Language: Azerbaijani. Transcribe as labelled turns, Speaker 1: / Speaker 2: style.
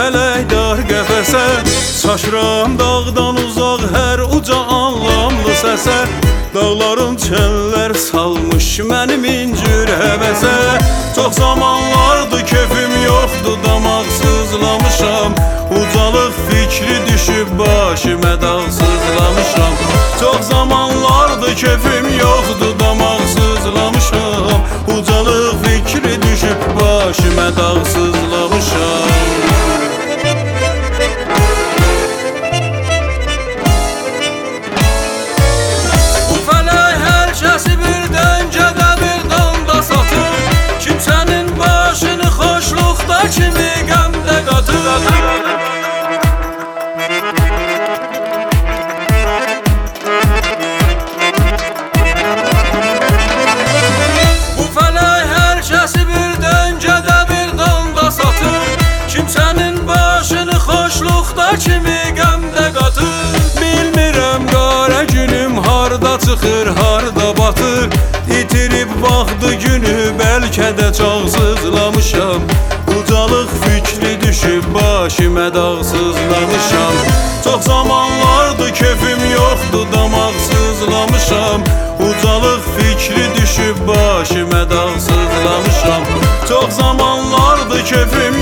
Speaker 1: fələk dar qəfəsə, çaşıram dağdan uzaq hər uca anlamlı səsə. Dağların çəllər salmış mənim incir həvəsə. Çox zamanlardır keyfim yoxdur, damaqsızlamışam. Ucalıq fikri düşüb başıma dağsızlamışam. Çox zamanlardır keyfim yoxdur, damaqsızlamışam. Ucalıq fikri düşüb başıma dağsızlamışam. Kimi qəmdə qatır. Bu fələk hər kəsi bir döngədə bir danda satır. Kimsənin başını xoşluqda kimi qəmdə qatır. Bilmirəm qara günüm harda çıxır, harda batır. İtirib vaxtı günü bəlkə də çağsızlamışam. Ucalıq fikri düşüb başıma dağsızlamışam. Çox zamanlardır keyfim yoxdur, damaqsızlamışam. Ucalıq fikri düşüb başıma dağsızlamışam. Çox zamanlardır keyfim